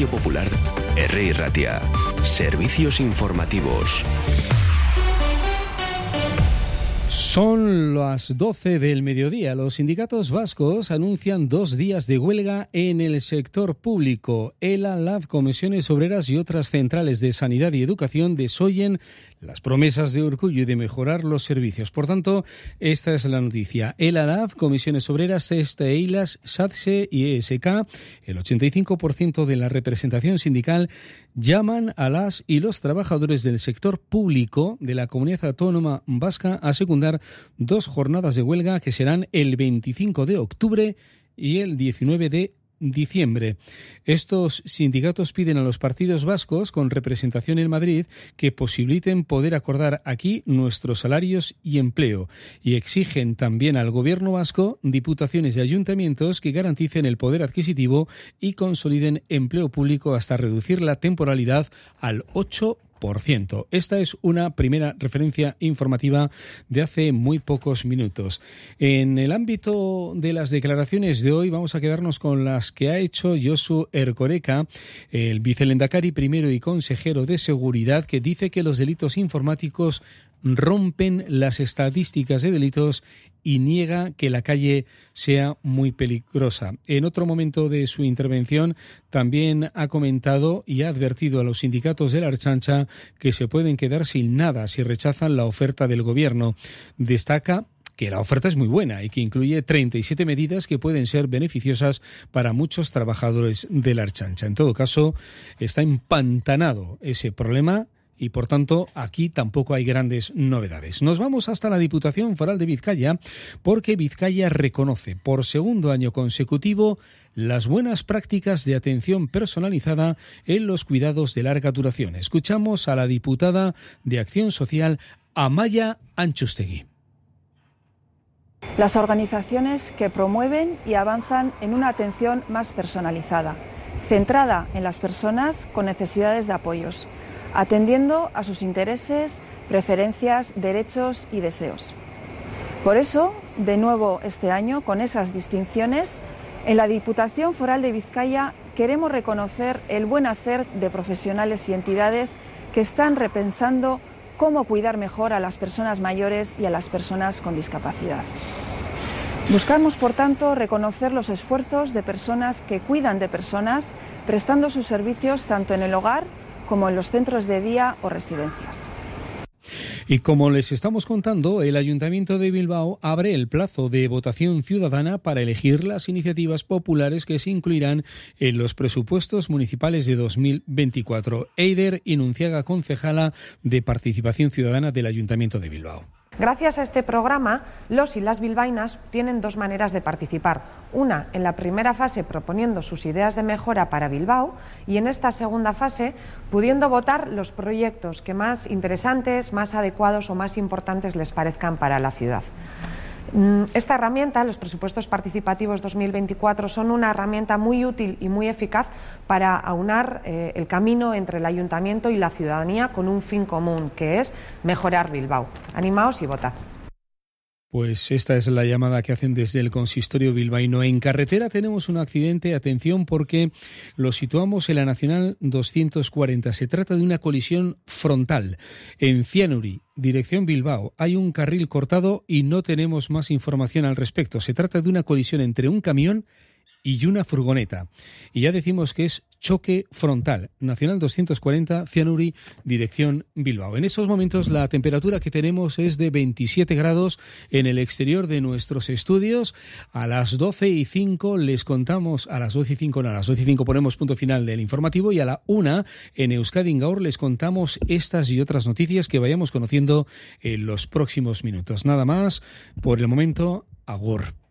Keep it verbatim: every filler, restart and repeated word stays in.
Radio Popular, Herri Ratia. Servicios informativos. Son las doce del mediodía. Los sindicatos vascos anuncian dos días de huelga en el sector público. ELA, LAB, Comisiones Obreras y otras centrales de sanidad y educación desoyen las promesas de Urkullu y de mejorar los servicios. Por tanto, esta es la noticia. ELA, LAB, Comisiones Obreras, CESTA, EILAS, SATSE y E S K, el ochenta y cinco por ciento de la representación sindical, llaman a las y los trabajadores del sector público de la Comunidad Autónoma Vasca a secundar dos jornadas de huelga que serán el veinticinco de octubre y el diecinueve de diciembre. Estos sindicatos piden a los partidos vascos con representación en Madrid que posibiliten poder acordar aquí nuestros salarios y empleo, y exigen también al gobierno vasco, diputaciones y ayuntamientos que garanticen el poder adquisitivo y consoliden empleo público hasta reducir la temporalidad al ocho por ciento. Esta es una primera referencia informativa de hace muy pocos minutos. En el ámbito de las declaraciones de hoy vamos a quedarnos con las que ha hecho Josu Erkoreka, el vicelendakari primero y consejero de Seguridad, que dice que los delitos informáticos rompen las estadísticas de delitos y niega que la calle sea muy peligrosa. En otro momento de su intervención también ha comentado y ha advertido a los sindicatos de la Ertzaintza que se pueden quedar sin nada si rechazan la oferta del gobierno. Destaca que la oferta es muy buena y que incluye treinta y siete medidas que pueden ser beneficiosas para muchos trabajadores de la Ertzaintza. En todo caso, está empantanado ese problema y, por tanto, aquí tampoco hay grandes novedades. Nos vamos hasta la Diputación Foral de Vizcaya, porque Vizcaya reconoce por segundo año consecutivo las buenas prácticas de atención personalizada en los cuidados de larga duración. Escuchamos a la diputada de Acción Social, Amaia Antxustegui. Las organizaciones que promueven y avanzan en una atención más personalizada, centrada en las personas con necesidades de apoyos, atendiendo a sus intereses, preferencias, derechos y deseos. Por eso, de nuevo este año, con esas distinciones, en la Diputación Foral de Vizcaya queremos reconocer el buen hacer de profesionales y entidades que están repensando cómo cuidar mejor a las personas mayores y a las personas con discapacidad. Buscamos, por tanto, reconocer los esfuerzos de personas que cuidan de personas, prestando sus servicios tanto en el hogar como en los centros de día o residencias. Y como les estamos contando, el Ayuntamiento de Bilbao abre el plazo de votación ciudadana para elegir las iniciativas populares que se incluirán en los presupuestos municipales de dos mil veinticuatro. Eider Inunciaga, concejala de Participación Ciudadana del Ayuntamiento de Bilbao. Gracias a este programa, los y las bilbaínas tienen dos maneras de participar. Una, en la primera fase, proponiendo sus ideas de mejora para Bilbao, y en esta segunda fase, pudiendo votar los proyectos que más interesantes, más adecuados o más importantes les parezcan para la ciudad. Esta herramienta, los presupuestos participativos dos mil veinticuatro, son una herramienta muy útil y muy eficaz para aunar eh, el camino entre el Ayuntamiento y la ciudadanía con un fin común, que es mejorar Bilbao. Animaos y votad. Pues esta es la llamada que hacen desde el consistorio bilbaíno. En carretera tenemos un accidente, atención, porque lo situamos en la Nacional doscientos cuarenta. Se trata de una colisión frontal en Cianuri, dirección Bilbao. Hay un carril cortado y no tenemos más información al respecto. Se trata de una colisión entre un camión y una furgoneta. Y ya decimos que es choque frontal. Nacional doscientos cuarenta, Cianuri, dirección Bilbao. En estos momentos la temperatura que tenemos es de veintisiete grados en el exterior de nuestros estudios. A las doce y cinco les contamos, a las doce y cinco, no, a las doce y cinco ponemos punto final del informativo, y a la una en Euskadi en Gaur les contamos estas y otras noticias que vayamos conociendo en los próximos minutos. Nada más, por el momento, agur.